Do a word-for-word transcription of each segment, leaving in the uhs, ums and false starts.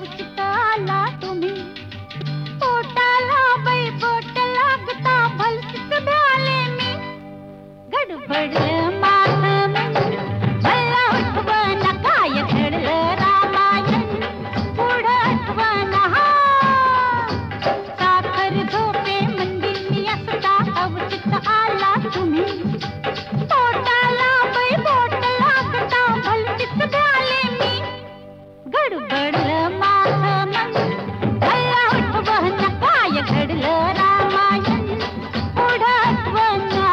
हवशीत आला तुम्ही. पोटाला बाई बोट लागता भलतीच भ्याले मी. गडबडलं माझं मन मला आठवना काय घडलं रामायण पुढं आठवना. साखर झोपे मंदी मी असता हवशीत आला तुम्ही. पोटाला बाई बोट लागता भलतीच भ्याले मी. गडबडलं माझं मन मला आठवना काय घडलं रामायण पुढं आठवना.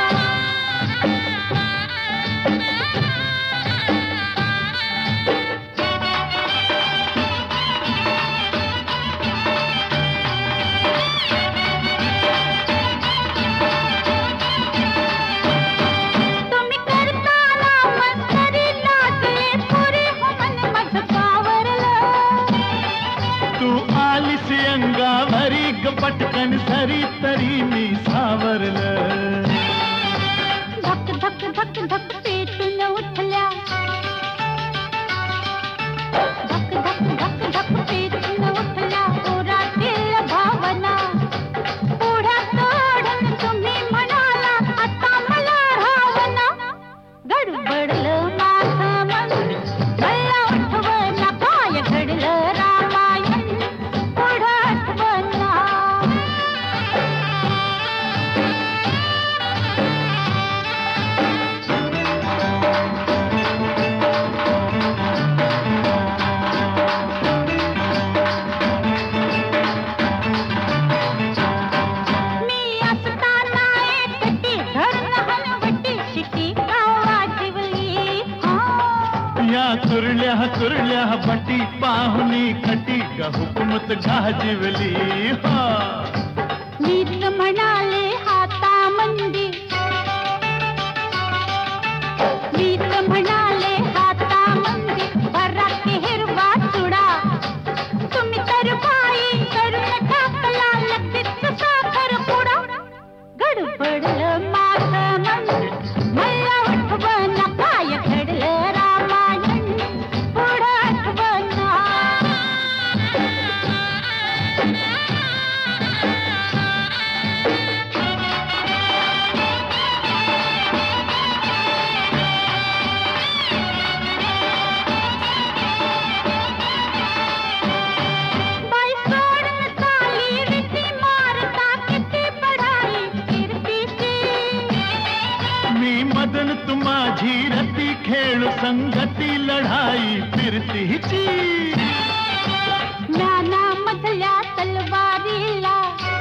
तुम्ही करताना मस्करी लागले पुरी हो मन माझं पावरलं. तू आलीस अंगावरी ग पटकन सरी तरी मी सावरलं. धक धक धक धक पेटून उठल्या. धक धक धक धक पेटून उठल्या पोरातील भावना. पुढ्यात ओढून तुम्ही म्हणाला आता मला राहवना. गडबडलं माझं मन मला आठवना काय घडलं रामायण पुढं आठवना. मी असताना एकटी धरण हलवटी शिटी गावा जिवली. या कुरल्या कुरल्या बटी पाहुणी खटी ग हुकूमत गाजिवली. हा मीच म्हणाले हाता मंदी. मीच म्हणाले हाता मंदी बरा की हिरवा चुडा. तुम्ही तर बाई करून टाकला लगेच साखर पुडा. गडबडलं माझं मन मला आठवना काय घडलं रामायण पुढं आठवना. बाई सोडून चाली रीती मारता किती बढाई कीर्तीची. मी मदन तू माझी रती खेळू संगती लढाई फिरतीची. म्याना मधल्या तलवारीला.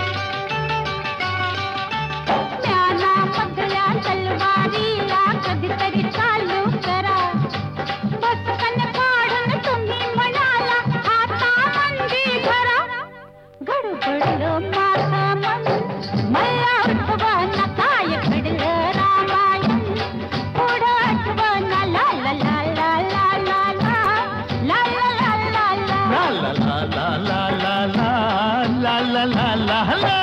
म्याना मधल्या तलवारीला कधीतरी चालू करा. बसकन काढून तुम्ही म्हणाला हाता मंदी धरा. गडबडलं माझं मन मला आठवना काय घडलं रामायण पुढं आठवना. ला ला ला ला ला ला ला ला ला ला ला ला. ला ला ला ला ला ला ला ला ला ला ला ला.